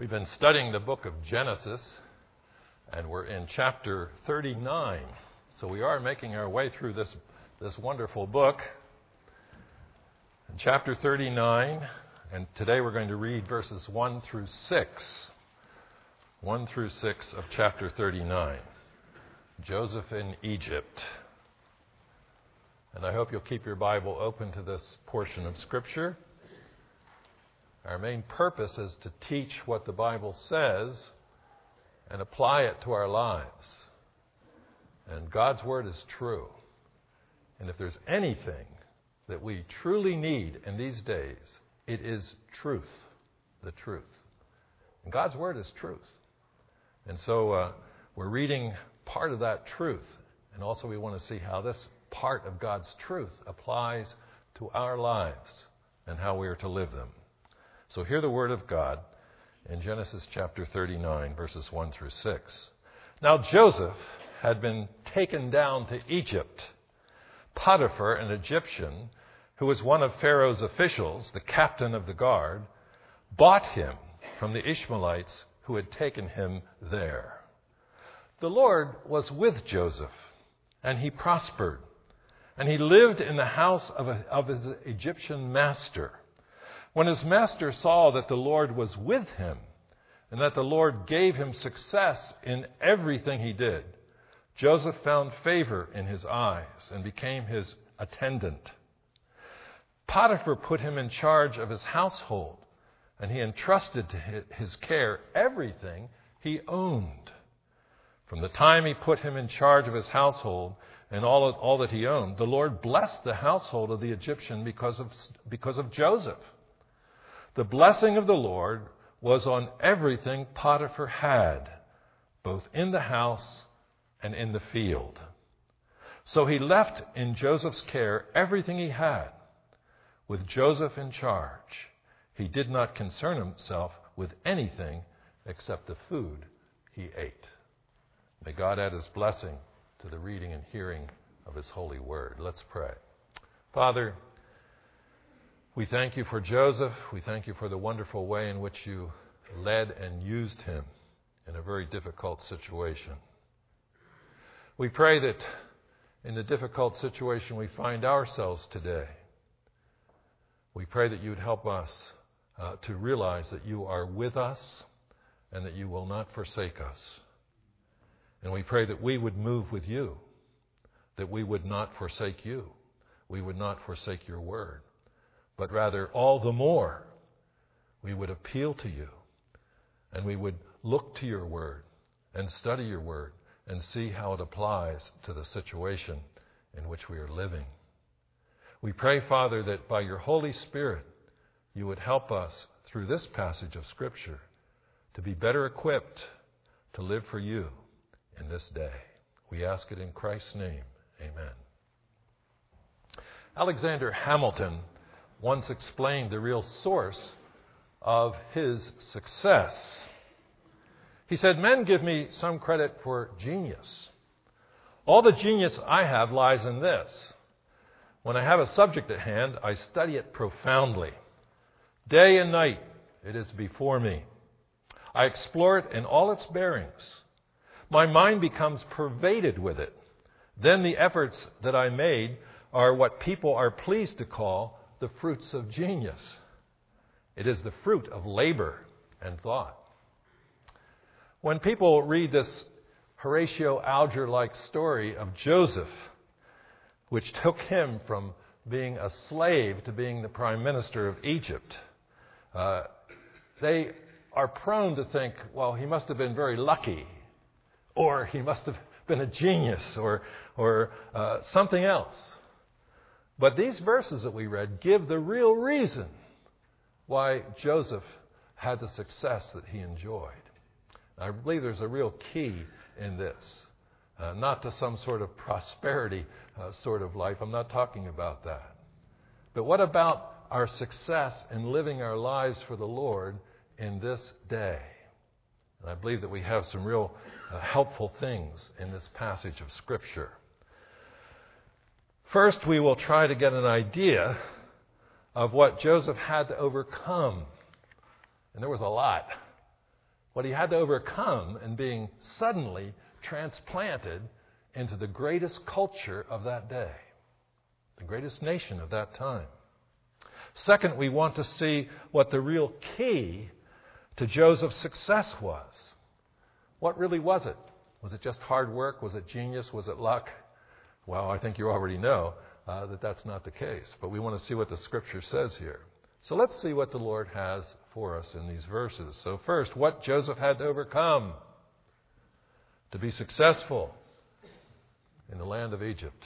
We've been studying the book of Genesis, and we're in chapter 39. So we are making our way through this wonderful book. In chapter 39, and today we're going to read verses 1 through 6. 1 through 6 of chapter 39. Joseph in Egypt. And I hope you'll keep your Bible open to this portion of Scripture. Our main purpose is to teach what the Bible says and apply it to our lives. And God's Word is true. And if there's anything that we truly need in these days, it is truth, the truth. And God's Word is truth. And so we're reading part of that truth. And also we want to see how this part of God's truth applies to our lives and how we are to live them. So hear the word of God in Genesis chapter 39, verses 1 through 6. Now Joseph had been taken down to Egypt. Potiphar, an Egyptian, who was one of Pharaoh's officials, the captain of the guard, bought him from the Ishmaelites who had taken him there. The Lord was with Joseph, and he prospered, and he lived in the house of his Egyptian master. When his master saw that the Lord was with him, and that the Lord gave him success in everything he did, Joseph found favor in his eyes and became his attendant. Potiphar put him in charge of his household, and he entrusted to his care everything he owned. From the time he put him in charge of his household and all that he owned, the Lord blessed the household of the Egyptian because of Joseph. The blessing of the Lord was on everything Potiphar had, both in the house and in the field. So he left in Joseph's care everything he had. With Joseph in charge, he did not concern himself with anything except the food he ate. May God add his blessing to the reading and hearing of his holy word. Let's pray. Father, we thank you for Joseph. We thank you for the wonderful way in which you led and used him in a very difficult situation. We pray that in the difficult situation we find ourselves today, we pray that you would help us to realize that you are with us and that you will not forsake us. And we pray that we would move with you, that we would not forsake you, we would not forsake your word, but rather all the more we would appeal to you and we would look to your word and study your word and see how it applies to the situation in which we are living. We pray, Father, that by your Holy Spirit you would help us through this passage of Scripture to be better equipped to live for you in this day. We ask it in Christ's name. Amen. Alexander Hamilton once explained the real source of his success. He said, "Men give me some credit for genius. All the genius I have lies in this. When I have a subject at hand, I study it profoundly. Day and night it is before me. I explore it in all its bearings. My mind becomes pervaded with it. Then the efforts that I made are what people are pleased to call the fruits of genius. It is the fruit of labor and thought." When people read this Horatio Alger-like story of Joseph, which took him from being a slave to being the prime minister of Egypt, they are prone to think, well, he must have been very lucky, or he must have been a genius, or something else. But these verses that we read give the real reason why Joseph had the success that he enjoyed. I believe there's a real key in this. Not to some sort of prosperity sort of life. I'm not talking about that. But what about our success in living our lives for the Lord in this day? And I believe that we have some real helpful things in this passage of Scripture. First, we will try to get an idea of what Joseph had to overcome. And there was a lot. what he had to overcome in being suddenly transplanted into the greatest culture of that day, the greatest nation of that time. Second, we want to see what the real key to Joseph's success was. What really was it? Was it just hard work? Was it genius? Was it luck? Well, I think you already know that that's not the case. But we want to see what the Scripture says here. So let's see what the Lord has for us in these verses. So first, what Joseph had to overcome to be successful in the land of Egypt.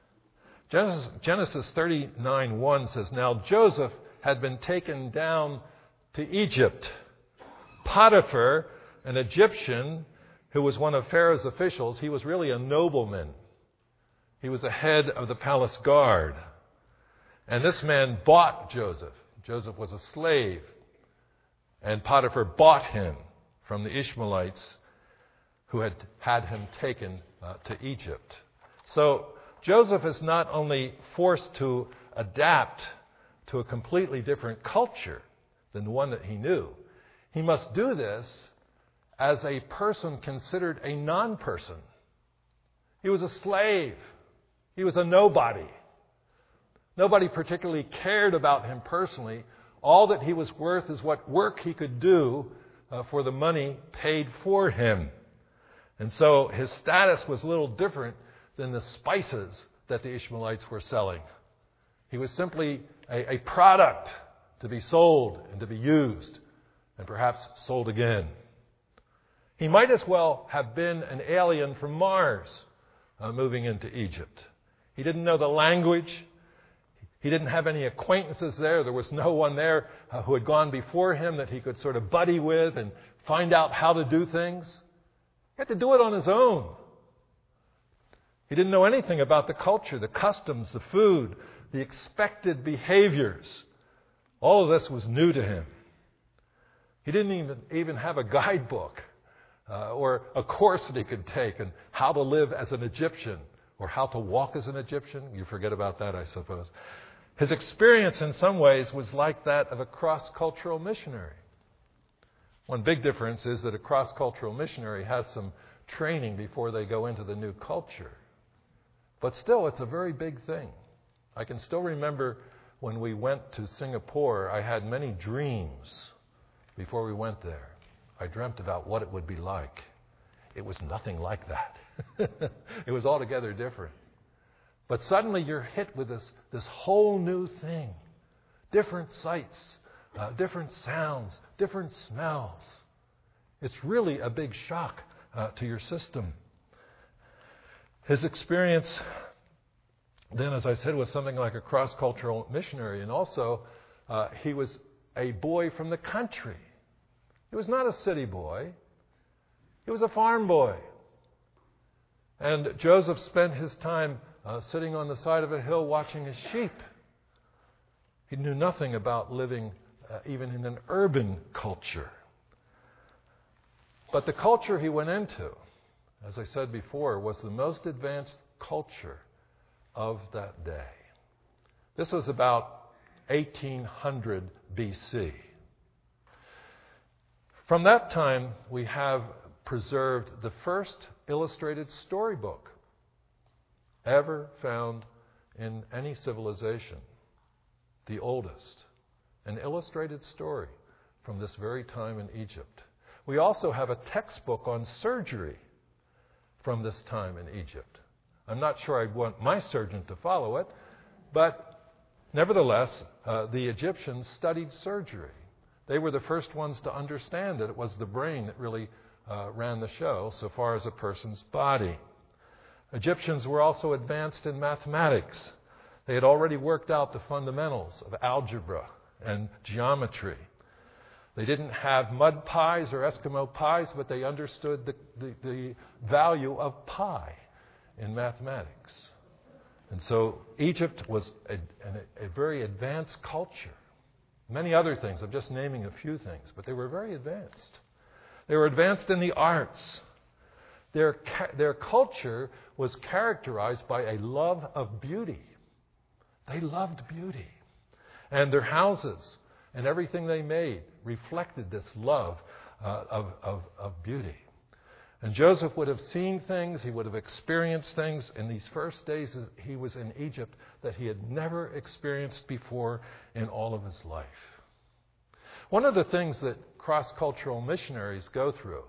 Genesis 39:1 says, "Now Joseph had been taken down to Egypt. Potiphar, an Egyptian who was one of Pharaoh's officials, he was really a nobleman. He was the head of the palace guard. And this man bought Joseph. Joseph was a slave. And Potiphar bought him from the Ishmaelites who had him taken to Egypt." So Joseph is not only forced to adapt to a completely different culture than the one that he knew. He must do this as a person considered a non-person. He was a slave. He was a nobody. Nobody particularly cared about him personally. All that he was worth is what work he could do for the money paid for him. And so his status was a little different than the spices that the Ishmaelites were selling. He was simply a product to be sold and to be used and perhaps sold again. He might as well have been an alien from Mars moving into Egypt. He didn't know the language. He didn't have any acquaintances there. There was no one there who had gone before him that he could sort of buddy with and find out how to do things. He had to do it on his own. He didn't know anything about the culture, the customs, the food, the expected behaviors. All of this was new to him. He didn't even have a guidebook or a course that he could take on how to live as an Egyptian or how to walk as an Egyptian. You forget about that, I suppose. His experience in some ways was like that of a cross-cultural missionary. One big difference is that a cross-cultural missionary has some training before they go into the new culture. But still, it's a very big thing. I can still remember when we went to Singapore, I had many dreams before we went there. I dreamt about what it would be like. It was nothing like that. It was altogether different. But suddenly you're hit with this whole new thing. Different sights, different sounds, different smells. It's really a big shock to your system. His experience then, as I said, was something like a cross-cultural missionary. And also, he was a boy from the country. He was not a city boy. He was a farm boy. And Joseph spent his time sitting on the side of a hill watching his sheep. He knew nothing about living even in an urban culture. But the culture he went into, as I said before, was the most advanced culture of that day. This was about 1800 BC. From that time, we have preserved the first illustrated storybook ever found in any civilization, the oldest, an illustrated story from this very time in Egypt. We also have a textbook on surgery from this time in Egypt. I'm not sure I'd want my surgeon to follow it, but nevertheless, the Egyptians studied surgery. They were the first ones to understand that it was the brain that really ran the show so far as a person's body. Egyptians were also advanced in mathematics. They had already worked out the fundamentals of algebra and geometry. They didn't have mud pies or Eskimo pies, but they understood the value of pi in mathematics. And so Egypt was a very advanced culture. Many other things, I'm just naming a few things, but they were very advanced. They were advanced in the arts. Their culture was characterized by a love of beauty. They loved beauty. And their houses and everything they made reflected this love of beauty. And Joseph would have seen things, he would have experienced things in these first days he was in Egypt that he had never experienced before in all of his life. One of the things that cross-cultural missionaries go through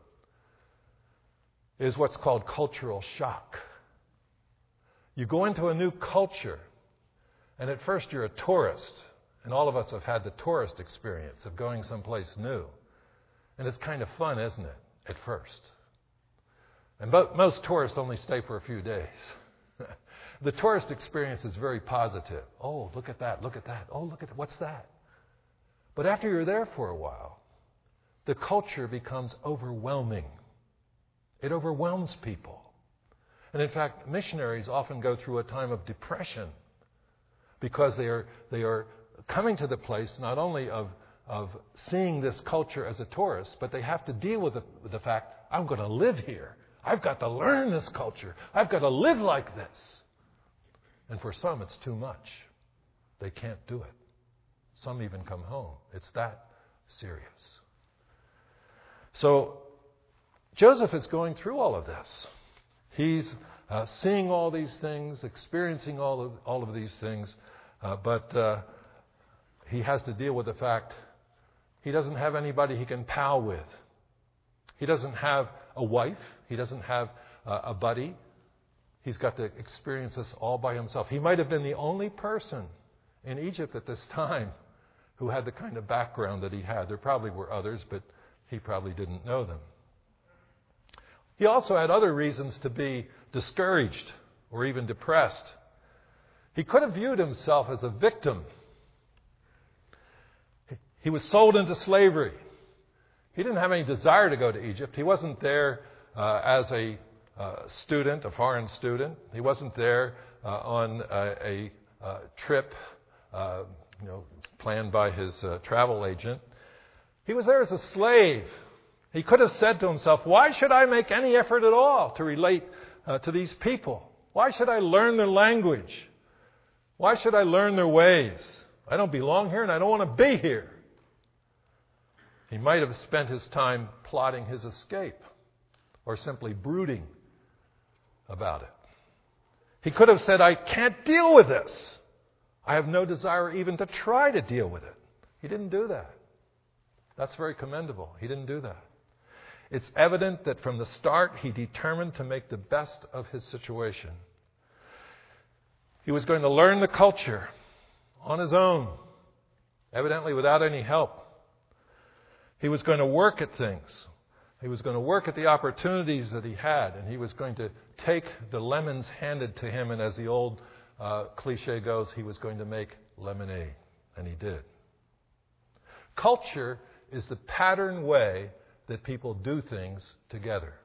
is what's called cultural shock. You go into a new culture, and at first you're a tourist, and all of us have had the tourist experience of going someplace new. And it's kind of fun, isn't it, at first? And most tourists only stay for a few days. The tourist experience is very positive. Oh, look at that, look at that. Oh, look at that. What's that? But after you're there for a while, the culture becomes overwhelming. It overwhelms people. And in fact, missionaries often go through a time of depression because they are coming to the place not only of seeing this culture as a tourist, but they have to deal with the fact, I'm going to live here. I've got to learn this culture. I've got to live like this. And for some, it's too much. They can't do it. Some even come home. It's that serious. So Joseph is going through all of this. He's seeing all these things, experiencing all of these things, but he has to deal with the fact he doesn't have anybody he can pal with. He doesn't have a wife. He doesn't have a buddy. He's got to experience this all by himself. He might have been the only person in Egypt at this time who had the kind of background that he had. There probably were others, but he probably didn't know them. He also had other reasons to be discouraged or even depressed. He could have viewed himself as a victim. He was sold into slavery. He didn't have any desire to go to Egypt. He wasn't there as a student, a foreign student. He wasn't there on a trip planned by his travel agent. He was there as a slave. He could have said to himself, why should I make any effort at all to relate to these people? Why should I learn their language? Why should I learn their ways? I don't belong here and I don't want to be here. He might have spent his time plotting his escape or simply brooding about it. He could have said, I can't deal with this. I have no desire even to try to deal with it. He didn't do that. That's very commendable. He didn't do that. It's evident that from the start he determined to make the best of his situation. He was going to learn the culture on his own, evidently without any help. He was going to work at things. He was going to work at the opportunities that he had, and he was going to take the lemons handed to him, and as the old cliche goes, he was going to make lemonade, and he did. Culture is the pattern way that people do things together.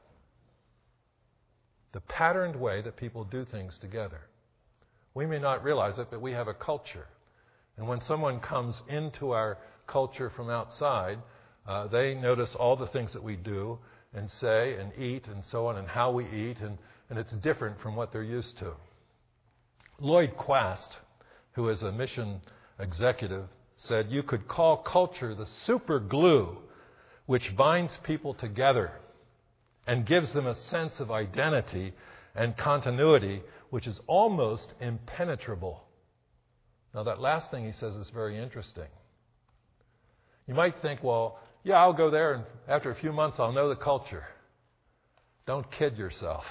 The patterned way that people do things together. We may not realize it, but we have a culture. And when someone comes into our culture from outside, they notice all the things that we do and say and eat and so on, and how we eat, and it's different from what they're used to. Lloyd Quast, who is a mission executive, said you could call culture the super glue which binds people together and gives them a sense of identity and continuity which is almost impenetrable. Now that last thing he says is very interesting. You might think, well, yeah, I'll go there and after a few months I'll know the culture. Don't kid yourself.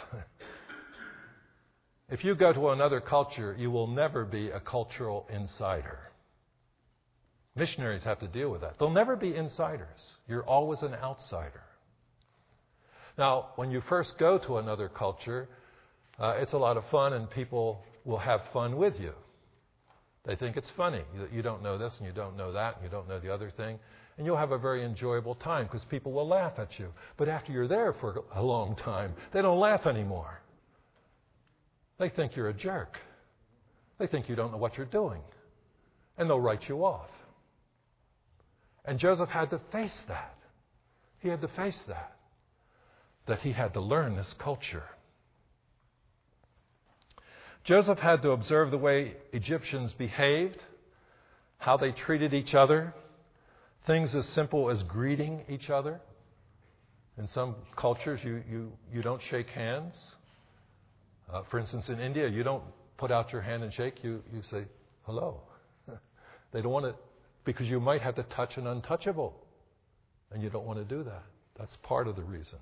If you go to another culture, you will never be a cultural insider. Missionaries have to deal with that. They'll never be insiders. You're always an outsider. Now, when you first go to another culture, it's a lot of fun and people will have fun with you. They think it's funny that you don't know this and you don't know that and you don't know the other thing. And you'll have a very enjoyable time because people will laugh at you. But after you're there for a long time, they don't laugh anymore. They think you're a jerk. They think you don't know what you're doing. And they'll write you off. And Joseph had to face that. He had to face that he had to learn this culture. Joseph had to observe the way Egyptians behaved, how they treated each other, things as simple as greeting each other. In some cultures, you don't shake hands. For instance, in India, you don't put out your hand and shake. You say, hello. They don't want to, because you might have to touch an untouchable. And you don't want to do that. That's part of the reason.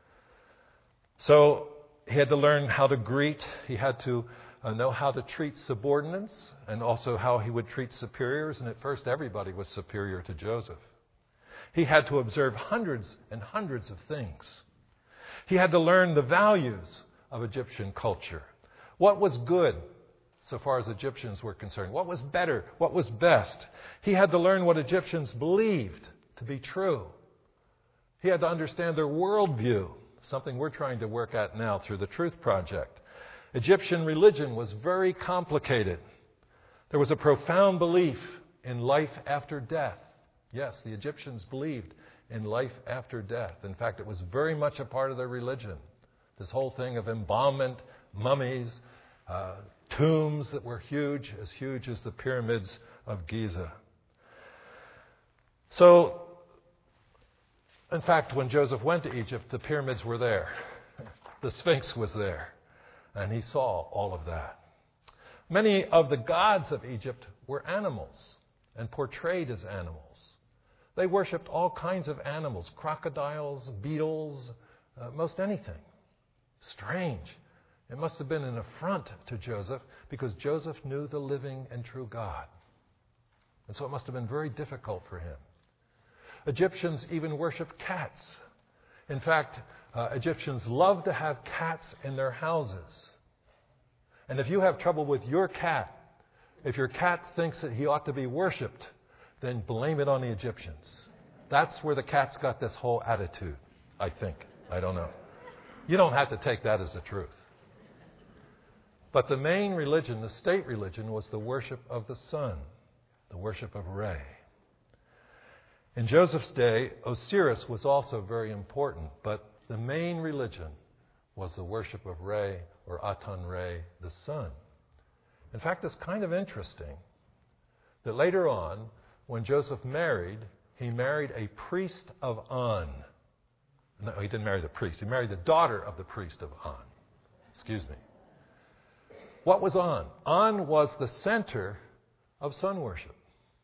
So he had to learn how to greet. He had to know how to treat subordinates and also how he would treat superiors. And at first, everybody was superior to Joseph. He had to observe hundreds and hundreds of things. He had to learn the values of Egyptian culture. What was good, so far as Egyptians were concerned? What was better? What was best? He had to learn what Egyptians believed to be true. He had to understand their worldview, something we're trying to work at now through the Truth Project. Egyptian religion was very complicated. There was a profound belief in life after death. Yes, the Egyptians believed in life after death. In fact, it was very much a part of their religion. This whole thing of embalmment, mummies, tombs that were huge as the pyramids of Giza. So, in fact, when Joseph went to Egypt, the pyramids were there. The Sphinx was there. And he saw all of that. Many of the gods of Egypt were animals and portrayed as animals. They worshipped all kinds of animals, crocodiles, beetles, most anything. Strange. It must have been an affront to Joseph because Joseph knew the living and true God. And so it must have been very difficult for him. Egyptians even worshipped cats. In fact, Egyptians loved to have cats in their houses. And if you have trouble with your cat, if your cat thinks that he ought to be worshipped, then blame it on the Egyptians. That's where the cats got this whole attitude, I think. I don't know. You don't have to take that as the truth. But the main religion, the state religion, was the worship of the sun, the worship of Re. In Joseph's day, Osiris was also very important, but the main religion was the worship of Re, or Aton-Re, the sun. In fact, it's kind of interesting that later on, when Joseph married, he married a priest of On. No, he didn't marry the priest. He married the daughter of the priest of On. Excuse me. What was On? On was the center of sun worship.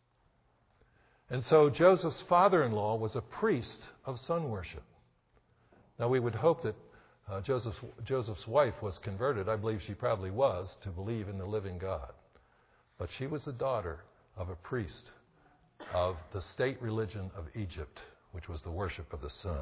And so Joseph's father-in-law was a priest of sun worship. Now we would hope that Joseph's wife was converted. I believe she probably was, to believe in the living God. But she was the daughter of a priest of the state religion of Egypt, which was the worship of the sun.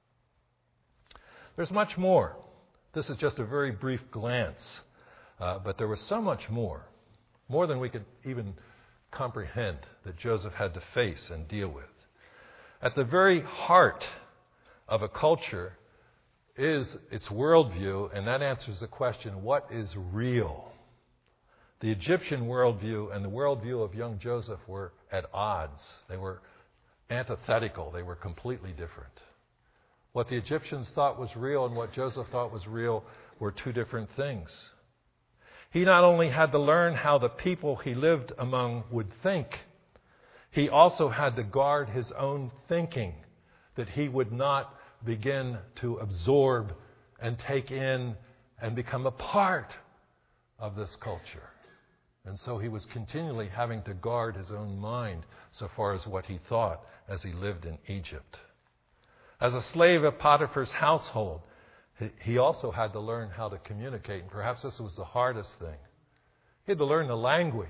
There's much more. This is just a very brief glance. But there was so much more than we could even comprehend, that Joseph had to face and deal with. At the very heart of a culture is its worldview, and that answers the question, what is real? The Egyptian worldview and the worldview of young Joseph were at odds. They were antithetical. They were completely different. What the Egyptians thought was real and what Joseph thought was real were two different things. He not only had to learn how the people he lived among would think, he also had to guard his own thinking, that he would not begin to absorb and take in and become a part of this culture. And so he was continually having to guard his own mind so far as what he thought as he lived in Egypt. As a slave of Potiphar's household, he also had to learn how to communicate. And perhaps this was the hardest thing. He had to learn the language.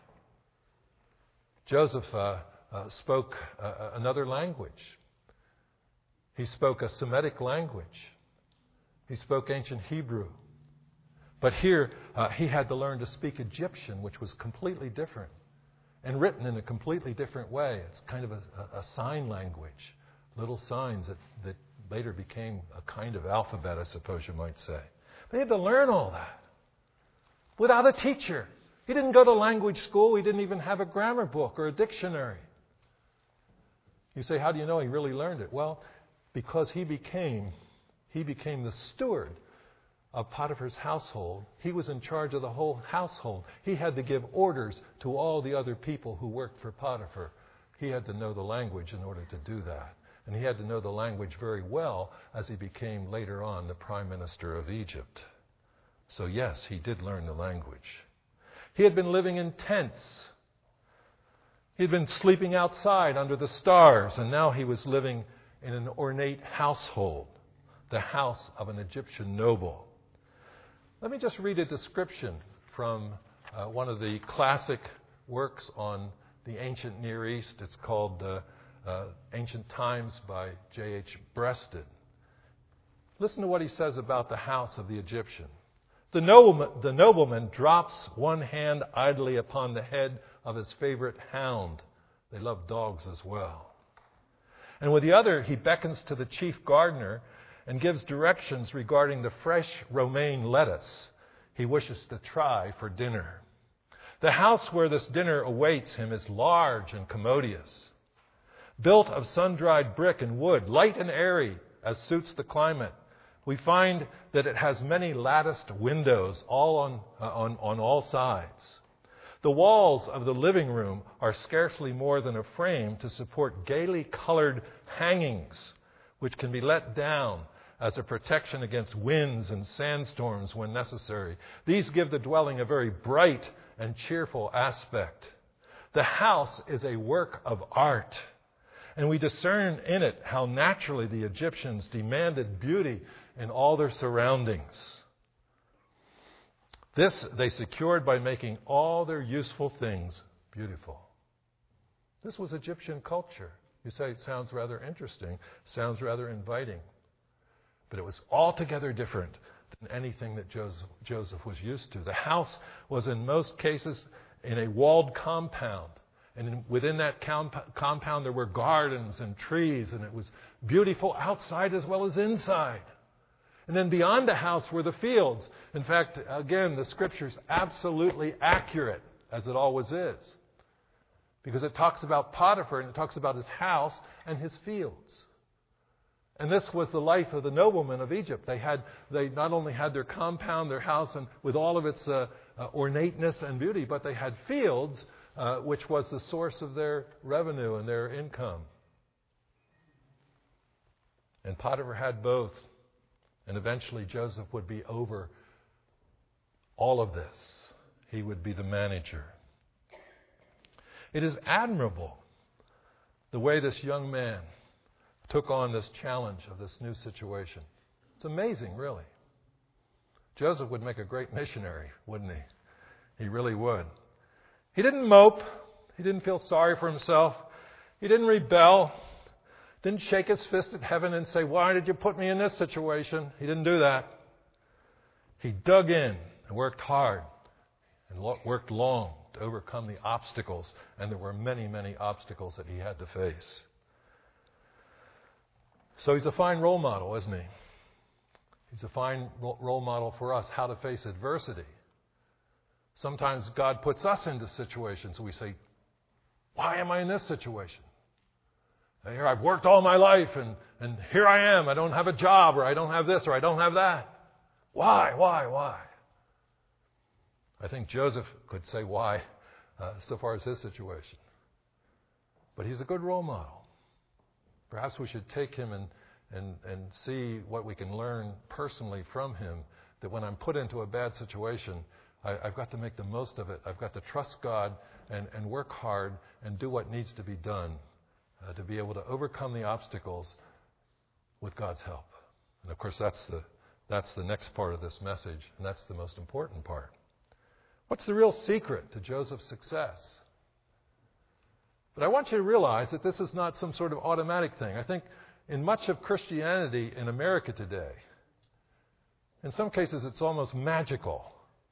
Joseph spoke another language. He spoke a Semitic language. He spoke ancient Hebrew. But here, he had to learn to speak Egyptian, which was completely different and written in a completely different way. It's kind of a sign language, little signs that later became a kind of alphabet, I suppose you might say. But he had to learn all that without a teacher. He didn't go to language school. He didn't even have a grammar book or a dictionary. You say, how do you know he really learned it? Well, because he became the steward of Potiphar's household. He was in charge of the whole household. He had to give orders to all the other people who worked for Potiphar. He had to know the language in order to do that. And he had to know the language very well as he became later on the prime minister of Egypt. So yes, he did learn the language. He had been living in tents. He had been sleeping outside under the stars, and now he was living in an ornate household, the house of an Egyptian noble. Let me just read a description from one of the classic works on the ancient Near East. It's called Ancient Times by J.H. Breasted. Listen to what he says about the house of the Egyptian. The nobleman drops one hand idly upon the head of his favorite hound. They love dogs as well. And with the other, he beckons to the chief gardener and gives directions regarding the fresh romaine lettuce he wishes to try for dinner. The house where this dinner awaits him is large and commodious, built of sun-dried brick and wood, light and airy as suits the climate. We find that it has many latticed windows all on all sides. The walls of the living room are scarcely more than a frame to support gaily colored hangings, which can be let down as a protection against winds and sandstorms when necessary. These give the dwelling a very bright and cheerful aspect. The house is a work of art, and we discern in it how naturally the Egyptians demanded beauty in all their surroundings. This they secured by making all their useful things beautiful. This was Egyptian culture. You say it sounds rather interesting, sounds rather inviting. But it was altogether different than anything that Joseph was used to. The house was in most cases in a walled compound. And within that compound there were gardens and trees, and it was beautiful outside as well as inside. And then beyond the house were the fields. In fact, again, the Scripture's absolutely accurate, as it always is. Because it talks about Potiphar, and it talks about his house and his fields. And this was the life of the noblemen of Egypt. They not only had their compound, their house, and with all of its ornateness and beauty, but they had fields, which was the source of their revenue and their income. And Potiphar had both. And eventually Joseph would be over all of this. He would be the manager. It is admirable the way this young man took on this challenge of this new situation. It's amazing, really. Joseph would make a great missionary, wouldn't he? He really would. He didn't mope. He didn't feel sorry for himself. He didn't rebel. Didn't shake his fist at heaven and say, "Why did you put me in this situation?" He didn't do that. He dug in and worked hard and worked long to overcome the obstacles. And there were many, many obstacles that he had to face. So he's a fine role model, isn't he? He's a fine role model for us, how to face adversity. Sometimes God puts us into situations and we say, "Why am I in this situation? Here I've worked all my life, and here I am. I don't have a job, or I don't have this, or I don't have that. Why? I think Joseph could say why so far as his situation. But he's a good role model. Perhaps we should take him and see what we can learn personally from him, that when I'm put into a bad situation, I've got to make the most of it. I've got to trust God and work hard and do what needs to be done. To be able to overcome the obstacles with God's help. And of course, that's the next part of this message, and that's the most important part. What's the real secret to Joseph's success? But I want you to realize that this is not some sort of automatic thing. I think in much of Christianity in America today, in some cases it's almost magical.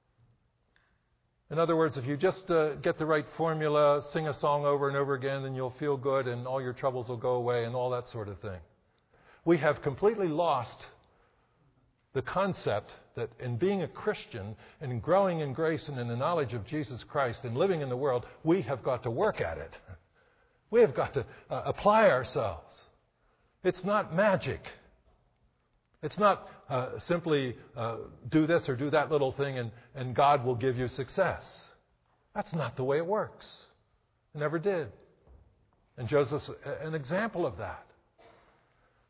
In other words, if you just get the right formula, sing a song over and over again, then you'll feel good and all your troubles will go away and all that sort of thing. We have completely lost the concept that in being a Christian and in growing in grace and in the knowledge of Jesus Christ and living in the world, we have got to work at it. We have got to apply ourselves. It's not magic. It's not simply do this or do that little thing and God will give you success. That's not the way it works. It never did. And Joseph's an example of that.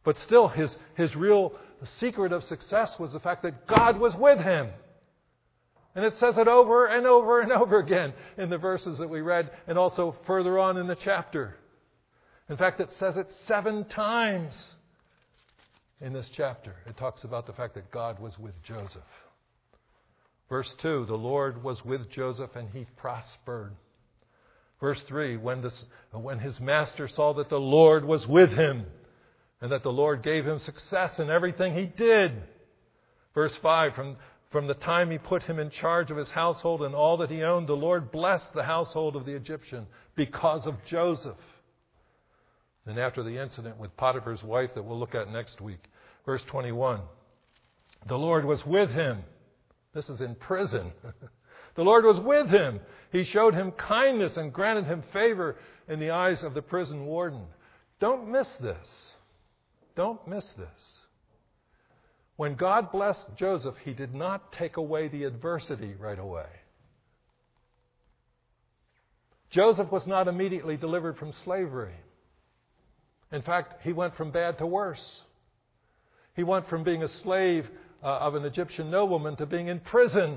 But still, his real secret of success was the fact that God was with him. And it says it over and over and over again in the verses that we read, and also further on in the chapter. In fact, it says it 7 times in this chapter. It talks about the fact that God was with Joseph. Verse 2, the Lord was with Joseph and he prospered. Verse 3, when his master saw that the Lord was with him and that the Lord gave him success in everything he did. Verse 5, from the time he put him in charge of his household and all that he owned, the Lord blessed the household of the Egyptian because of Joseph. And after the incident with Potiphar's wife that we'll look at next week, verse 21, the Lord was with him. This is in prison. The Lord was with him. He showed him kindness and granted him favor in the eyes of the prison warden. Don't miss this. Don't miss this. When God blessed Joseph, he did not take away the adversity right away. Joseph was not immediately delivered from slavery. In fact, he went from bad to worse. He went from being a slave of an Egyptian nobleman to being in prison.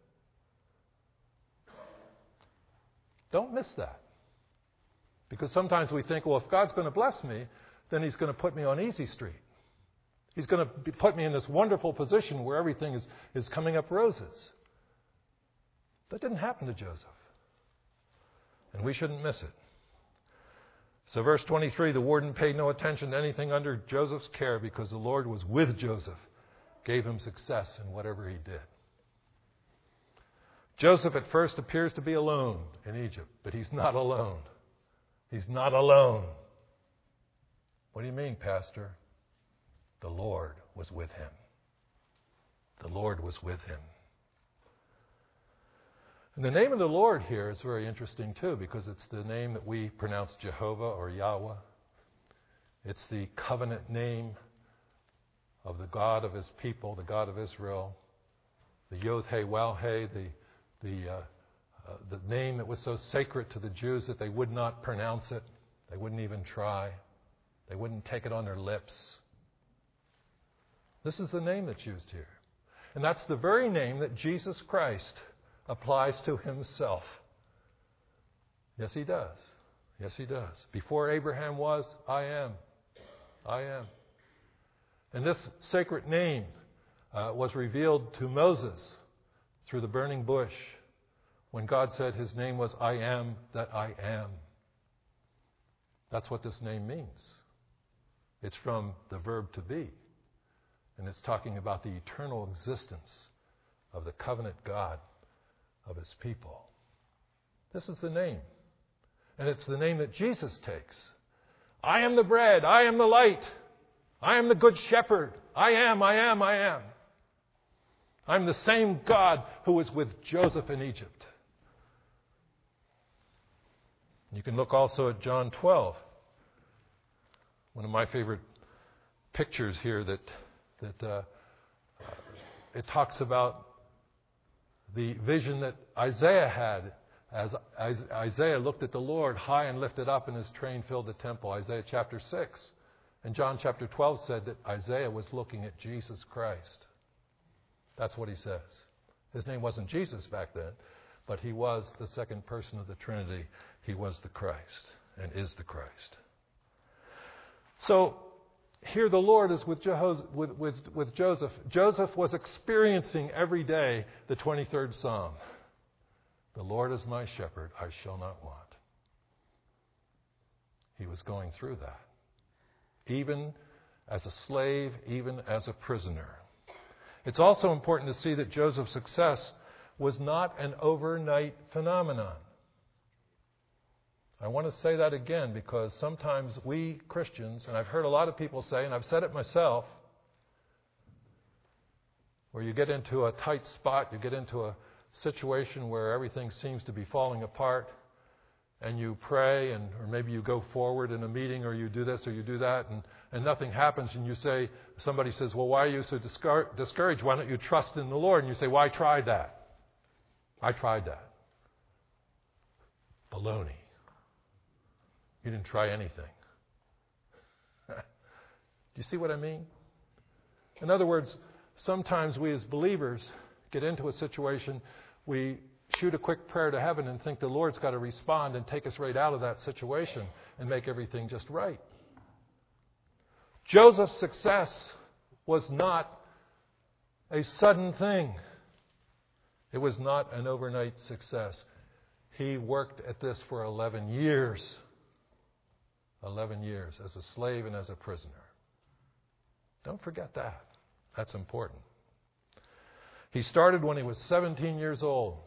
Don't miss that. Because sometimes we think, well, if God's going to bless me, then he's going to put me on easy street. He's going to put me in this wonderful position where everything is coming up roses. That didn't happen to Joseph. And we shouldn't miss it. So verse 23, the warden paid no attention to anything under Joseph's care because the Lord was with Joseph, gave him success in whatever he did. Joseph at first appears to be alone in Egypt, but he's not alone. He's not alone. What do you mean, Pastor? The Lord was with him. The Lord was with him. And the name of the Lord here is very interesting too, because it's the name that we pronounce Jehovah or Yahweh. It's the covenant name of the God of his people, the God of Israel. The Yod-Heh-Waw-Heh, the name that was so sacred to the Jews that they would not pronounce it. They wouldn't even try. They wouldn't take it on their lips. This is the name that's used here. And that's the very name that Jesus Christ applies to himself. Yes, he does. Yes, he does. Before Abraham was, I am. I am. And this sacred name was revealed to Moses through the burning bush when God said his name was I am that I am. That's what this name means. It's from the verb to be. And it's talking about the eternal existence of the covenant God of his people. This is the name. And it's the name that Jesus takes. I am the bread. I am the light. I am the good shepherd. I am. I'm the same God who was with Joseph in Egypt. You can look also at John 12. One of my favorite pictures here that it talks about the vision that Isaiah had as Isaiah looked at the Lord high and lifted up and his train filled the temple. Isaiah chapter 6. And John chapter 12 said that Isaiah was looking at Jesus Christ. That's what he says. His name wasn't Jesus back then, but he was the second person of the Trinity. He was the Christ and is the Christ. So here the Lord is with Joseph. Joseph was experiencing every day the 23rd Psalm. The Lord is my shepherd, I shall not want. He was going through that. Even as a slave, even as a prisoner. It's also important to see that Joseph's success was not an overnight phenomenon. I want to say that again because sometimes we Christians, and I've heard a lot of people say, and I've said it myself, where you get into a tight spot, you get into a situation where everything seems to be falling apart, and you pray, or maybe you go forward in a meeting, or you do this or you do that, and nothing happens, and you say, somebody says, well, why are you so discouraged? Why don't you trust in the Lord? And you say, well, I tried that. I tried that. Baloney. You didn't try anything. Do you see what I mean? In other words, sometimes we as believers get into a situation, we shoot a quick prayer to heaven and think the Lord's got to respond and take us right out of that situation and make everything just right. Joseph's success was not a sudden thing. It was not an overnight success. He worked at this for 11 years. 11 years as a slave and as a prisoner. Don't forget that. That's important. He started when he was 17 years old.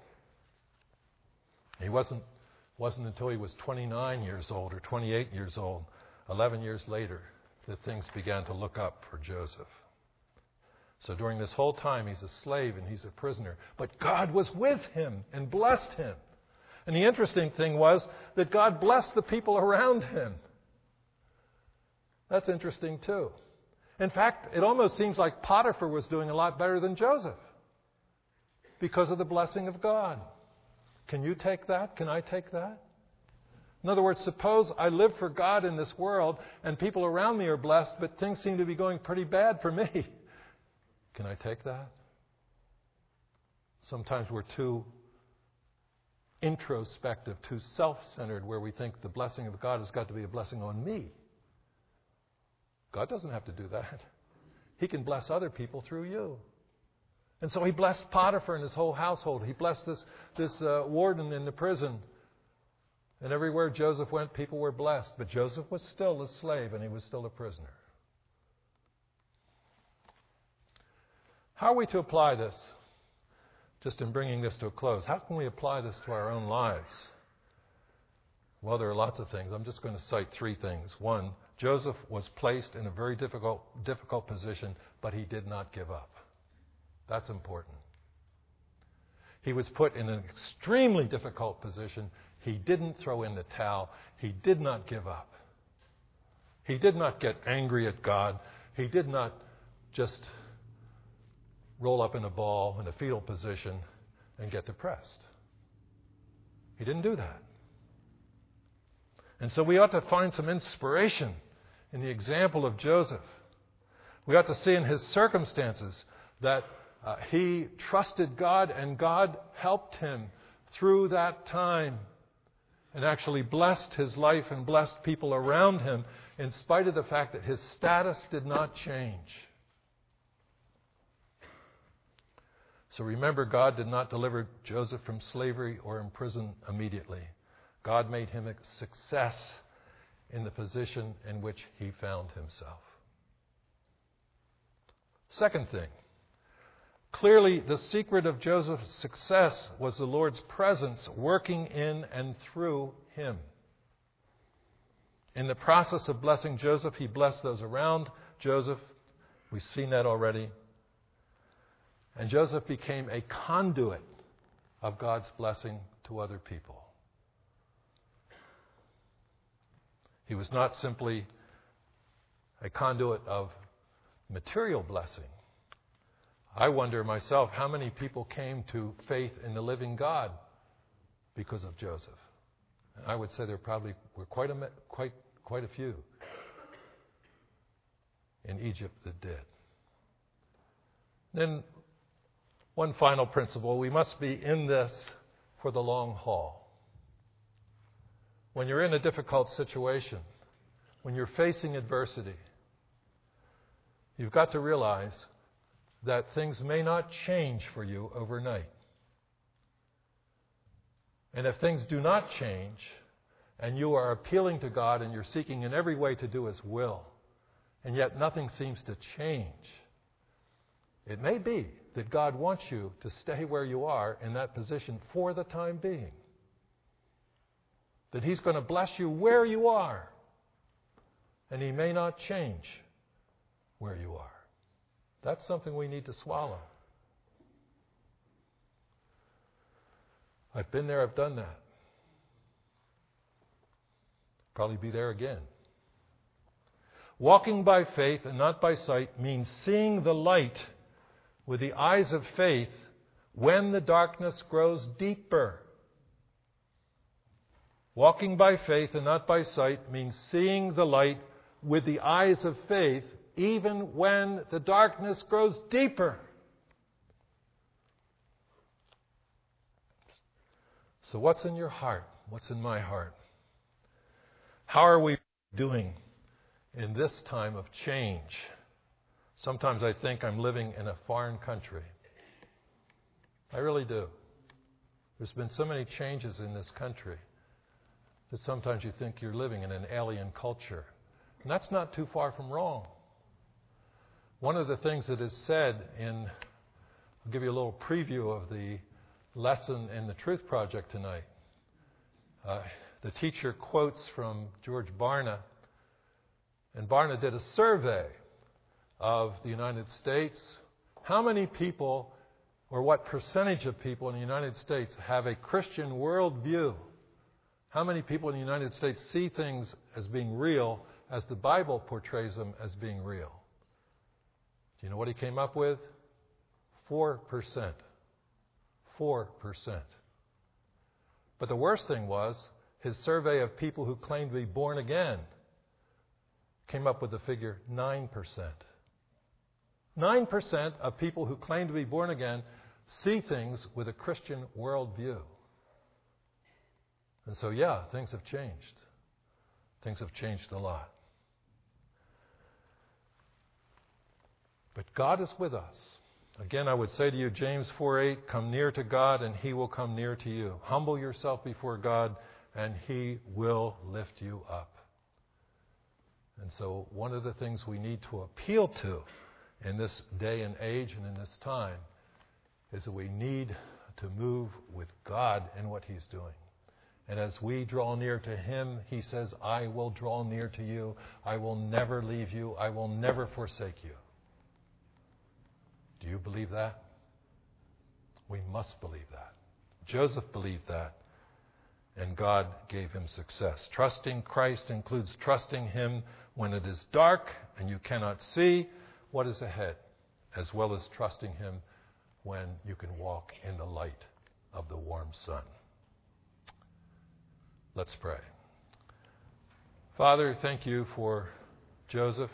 He wasn't until he was 29 years old or 28 years old, 11 years later, that things began to look up for Joseph. So during this whole time, he's a slave and he's a prisoner. But God was with him and blessed him. And the interesting thing was that God blessed the people around him. That's interesting too. In fact, it almost seems like Potiphar was doing a lot better than Joseph because of the blessing of God. Can you take that? Can I take that? In other words, suppose I live for God in this world and people around me are blessed, but things seem to be going pretty bad for me. Can I take that? Sometimes we're too introspective, too self-centered, where we think the blessing of God has got to be a blessing on me. God doesn't have to do that. He can bless other people through you. And so he blessed Potiphar and his whole household. He blessed this warden in the prison. And everywhere Joseph went, people were blessed. But Joseph was still a slave and he was still a prisoner. How are we to apply this? Just in bringing this to a close, how can we apply this to our own lives? Well, there are lots of things. I'm just going to cite 3 things. 1, Joseph was placed in a very difficult position, but he did not give up. That's important. He was put in an extremely difficult position. He didn't throw in the towel. He did not give up. He did not get angry at God. He did not just roll up in a ball in a fetal position and get depressed. He didn't do that. And so we ought to find some inspiration in the example of Joseph. We ought to see in his circumstances that he trusted God and God helped him through that time and actually blessed his life and blessed people around him in spite of the fact that his status did not change. So remember, God did not deliver Joseph from slavery or in prison immediately. God made him a success in the position in which he found himself. Second thing, clearly the secret of Joseph's success was the Lord's presence working in and through him. In the process of blessing Joseph, he blessed those around Joseph. We've seen that already. And Joseph became a conduit of God's blessing to other people. He was not simply a conduit of material blessing. I wonder myself how many people came to faith in the living God because of Joseph. And I would say there probably were quite a few in Egypt that did. Then one final principle, we must be in this for the long haul. When you're in a difficult situation, when you're facing adversity, you've got to realize that things may not change for you overnight. And if things do not change, and you are appealing to God and you're seeking in every way to do His will, and yet nothing seems to change, it may be that God wants you to stay where you are in that position for the time being. That He's going to bless you where you are, and He may not change where you are. That's something we need to swallow. I've been there, I've done that. Probably be there again. Walking by faith and not by sight means seeing the light with the eyes of faith when the darkness grows deeper. Walking by faith and not by sight means seeing the light with the eyes of faith even when the darkness grows deeper. So what's in your heart? What's in my heart? How are we doing in this time of change? Sometimes I think I'm living in a foreign country. I really do. There's been so many changes in this country that sometimes you think you're living in an alien culture. And that's not too far from wrong. One of the things that is said I'll give you a little preview of the lesson in the Truth Project tonight. The teacher quotes from George Barna, and Barna did a survey of the United States. How many people, or what percentage of people in the United States have a Christian worldview? How many people in the United States see things as being real as the Bible portrays them as being real? Do you know what he came up with? 4%. 4%. But the worst thing was, his survey of people who claimed to be born again came up with the figure 9%. 9% of people who claim to be born again see things with a Christian worldview. And so, yeah, things have changed. Things have changed a lot. But God is with us. Again, I would say to you, James 4:8, come near to God and He will come near to you. Humble yourself before God and He will lift you up. And so one of the things we need to appeal to in this day and age and in this time is that we need to move with God in what He's doing. And as we draw near to Him, He says, I will draw near to you. I will never leave you. I will never forsake you. Do you believe that? We must believe that. Joseph believed that, and God gave him success. Trusting Christ includes trusting Him when it is dark and you cannot see what is ahead, as well as trusting Him when you can walk in the light of the warm sun. Let's pray. Father, thank you for Joseph.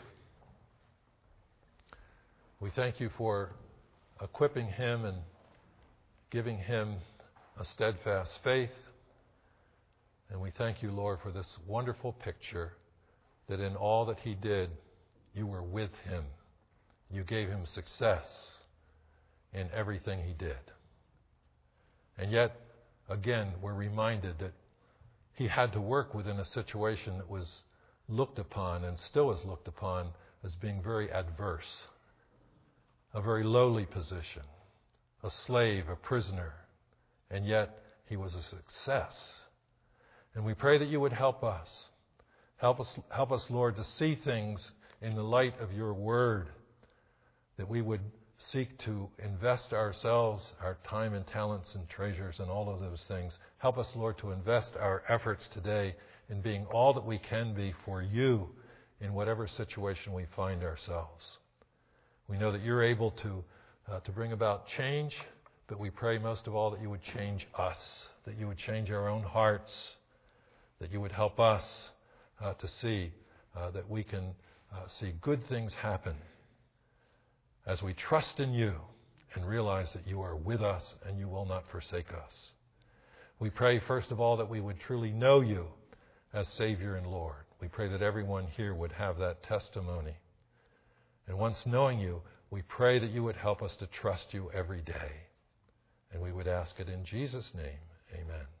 We thank you for equipping him and giving him a steadfast faith. And we thank you, Lord, for this wonderful picture that in all that he did, you were with him. You gave him success in everything he did. And yet, again, we're reminded that he had to work within a situation that was looked upon and still is looked upon as being very adverse. A very lowly position, a slave, a prisoner, and yet he was a success. And we pray that you would help us. Help us, Lord, to see things in the light of your word, that we would seek to invest ourselves, our time and talents and treasures and all of those things. Help us, Lord, to invest our efforts today in being all that we can be for you in whatever situation we find ourselves. We know that you're able to bring about change, but we pray most of all that you would change us, that you would change our own hearts, that you would help us to see that we can see good things happen as we trust in you and realize that you are with us and you will not forsake us. We pray, first of all, that we would truly know you as Savior and Lord. We pray that everyone here would have that testimony. And once knowing you, we pray that you would help us to trust you every day. And we would ask it in Jesus' name. Amen.